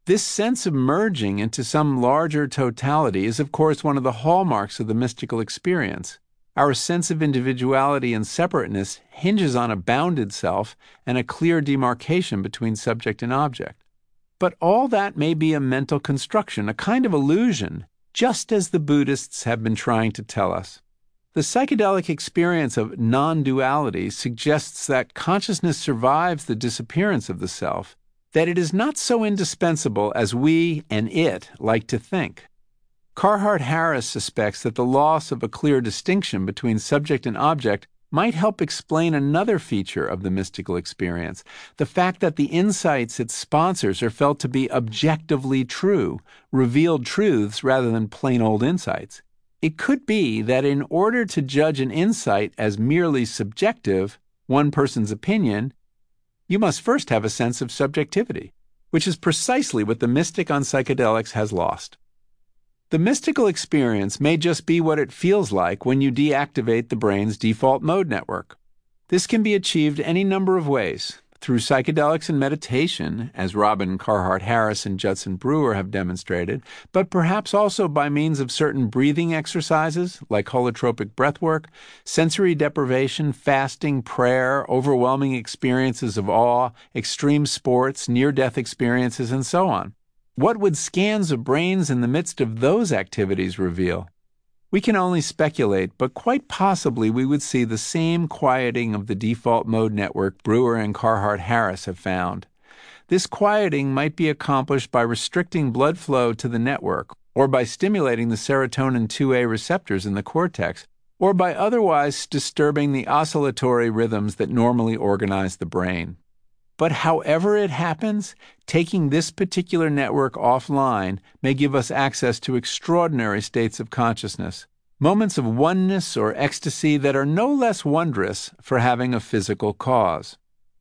This sense of merging into some larger totality is, of course, one of the hallmarks of the mystical experience. Our sense of individuality and separateness hinges on a bounded self and a clear demarcation between subject and object. But all that may be a mental construction, a kind of illusion, just as the Buddhists have been trying to tell us. The psychedelic experience of non-duality suggests that consciousness survives the disappearance of the self, that it is not so indispensable as we and it like to think. Carhart Harris suspects that the loss of a clear distinction between subject and object might help explain another feature of the mystical experience, the fact that the insights it sponsors are felt to be objectively true, revealed truths rather than plain old insights. It could be that in order to judge an insight as merely subjective, one person's opinion, you must first have a sense of subjectivity, which is precisely what the mystic on psychedelics has lost. The mystical experience may just be what it feels like when you deactivate the brain's default mode network. This can be achieved any number of ways, through psychedelics and meditation, as Robin Carhart Harris and Judson Brewer have demonstrated, but perhaps also by means of certain breathing exercises like holotropic breathwork, sensory deprivation, fasting, prayer, overwhelming experiences of awe, extreme sports, near-death experiences, and so on. What would scans of brains in the midst of those activities reveal? We can only speculate, but quite possibly we would see the same quieting of the default mode network Brewer and Carhart Harris have found. This quieting might be accomplished by restricting blood flow to the network, or by stimulating the serotonin 2A receptors in the cortex, or by otherwise disturbing the oscillatory rhythms that normally organize the brain. But however it happens, taking this particular network offline may give us access to extraordinary states of consciousness, moments of oneness or ecstasy that are no less wondrous for having a physical cause.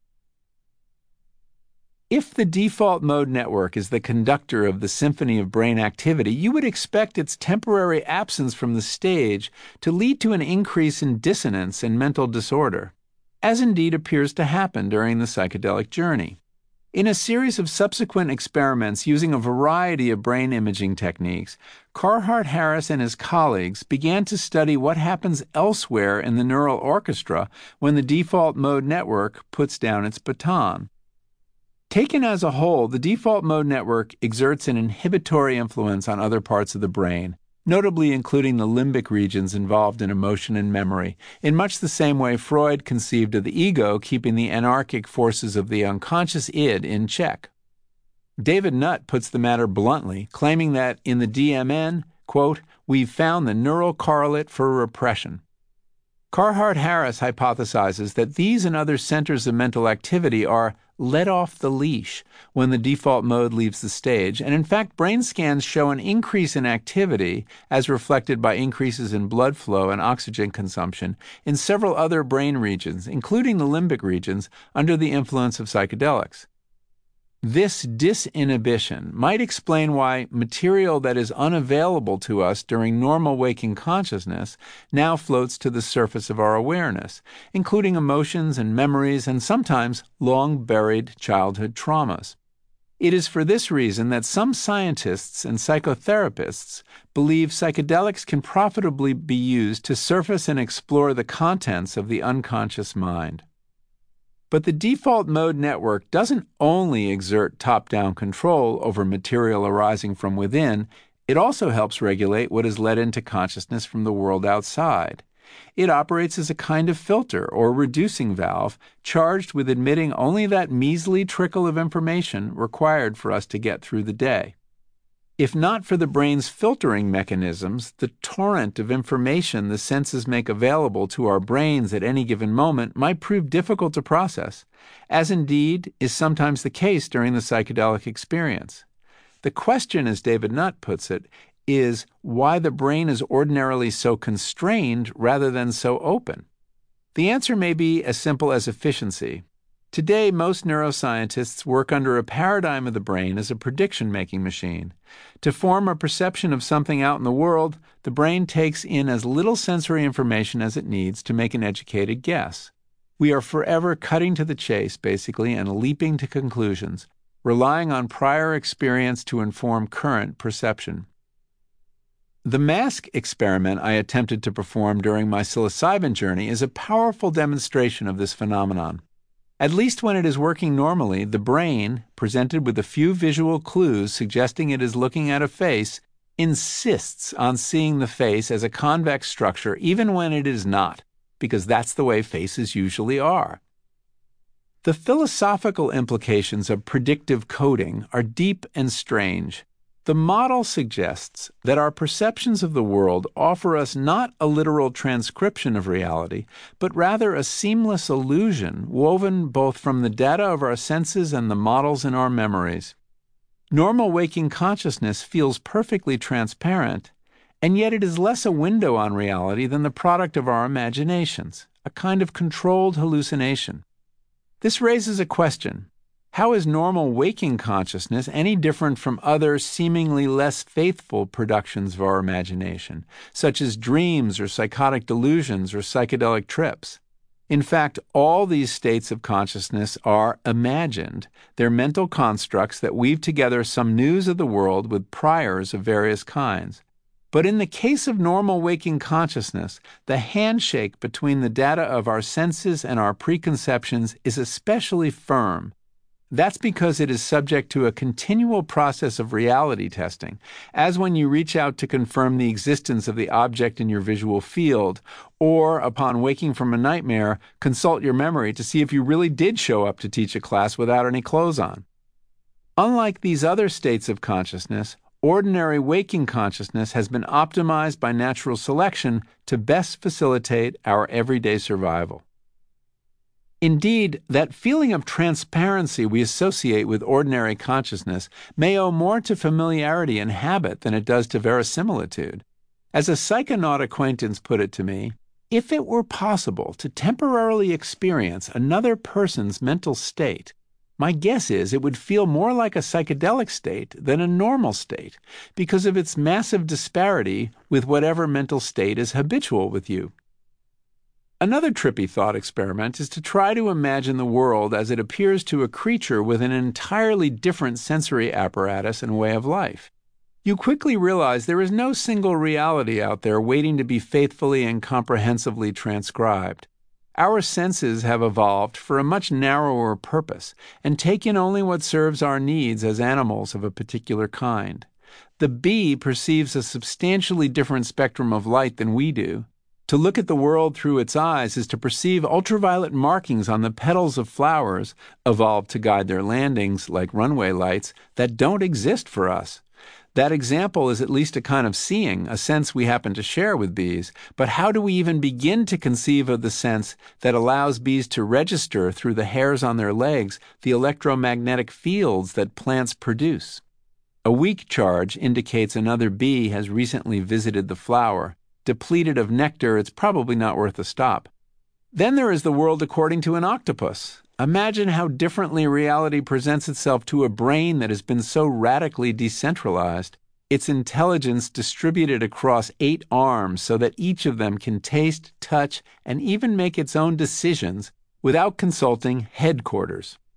If the default mode network is the conductor of the symphony of brain activity, you would expect its temporary absence from the stage to lead to an increase in dissonance and mental disorder, as indeed appears to happen during the psychedelic journey. In a series of subsequent experiments using a variety of brain imaging techniques, Carhart Harris and his colleagues began to study what happens elsewhere in the neural orchestra when the default mode network puts down its baton. Taken as a whole, the default mode network exerts an inhibitory influence on other parts of the brain, notably including the limbic regions involved in emotion and memory, in much the same way Freud conceived of the ego keeping the anarchic forces of the unconscious id in check. David Nutt puts the matter bluntly, claiming that in the DMN, quote, we've found the neural correlate for repression. Carhart Harris hypothesizes that these and other centers of mental activity are let off the leash when the default mode leaves the stage, and in fact brain scans show an increase in activity, as reflected by increases in blood flow and oxygen consumption, in several other brain regions, including the limbic regions, under the influence of psychedelics. This disinhibition might explain why material that is unavailable to us during normal waking consciousness now floats to the surface of our awareness, including emotions and memories and sometimes long-buried childhood traumas. It is for this reason that some scientists and psychotherapists believe psychedelics can profitably be used to surface and explore the contents of the unconscious mind. But the default mode network doesn't only exert top-down control over material arising from within, it also helps regulate what is let into consciousness from the world outside. It operates as a kind of filter or reducing valve, charged with admitting only that measly trickle of information required for us to get through the day. If not for the brain's filtering mechanisms, the torrent of information the senses make available to our brains at any given moment might prove difficult to process, as indeed is sometimes the case during the psychedelic experience. The question, as David Nutt puts it, is why the brain is ordinarily so constrained rather than so open. The answer may be as simple as efficiency. Today, most neuroscientists work under a paradigm of the brain as a prediction-making machine. To form a perception of something out in the world, the brain takes in as little sensory information as it needs to make an educated guess. We are forever cutting to the chase, basically, and leaping to conclusions. relying on prior experience to inform current perception. The mask experiment I attempted to perform during my psilocybin journey is a powerful demonstration of this phenomenon. At least when it is working normally, the brain, presented with a few visual clues suggesting it is looking at a face, insists on seeing the face as a convex structure even when it is not, because that's the way faces usually are. The philosophical implications of predictive coding are deep and strange. The model suggests that our perceptions of the world offer us not a literal transcription of reality, but rather a seamless illusion woven both from the data of our senses and the models in our memories. Normal waking consciousness feels perfectly transparent, and yet it is less a window on reality than the product of our imaginations, a kind of controlled hallucination. This raises a question. How is normal waking consciousness any different from other seemingly less faithful productions of our imagination, such as dreams or psychotic delusions or psychedelic trips? In fact, all these states of consciousness are imagined. They're mental constructs that weave together some news of the world with priors of various kinds. But in the case of normal waking consciousness, the handshake between the data of our senses and our preconceptions is especially firm. That's because it is subject to a continual process of reality testing, as when you reach out to confirm the existence of the object in your visual field, or, upon waking from a nightmare, consult your memory to see if you really did show up to teach a class without any clothes on. Unlike these other states of consciousness, ordinary waking consciousness has been optimized by natural selection to best facilitate our everyday survival. Indeed, that feeling of transparency we associate with ordinary consciousness may owe more to familiarity and habit than it does to verisimilitude. As a psychonaut acquaintance put it to me, if it were possible to temporarily experience another person's mental state, my guess is it would feel more like a psychedelic state than a normal state because of its massive disparity with whatever mental state is habitual with you. Another trippy thought experiment is to try to imagine the world as it appears to a creature with an entirely different sensory apparatus and way of life. You quickly realize there is no single reality out there waiting to be faithfully and comprehensively transcribed. Our senses have evolved for a much narrower purpose and take in only what serves our needs as animals of a particular kind. The bee perceives a substantially different spectrum of light than we do. To look at the world through its eyes is to perceive ultraviolet markings on the petals of flowers, evolved to guide their landings like runway lights, that don't exist for us. That example is at least a kind of seeing, a sense we happen to share with bees, but how do we even begin to conceive of the sense that allows bees to register through the hairs on their legs the electromagnetic fields that plants produce? A weak charge indicates another bee has recently visited the flower. Depleted of nectar, it's probably not worth a stop. Then there is the world according to an octopus. Imagine how differently reality presents itself to a brain that has been so radically decentralized, its intelligence distributed across 8 arms so that each of them can taste, touch, and even make its own decisions without consulting headquarters.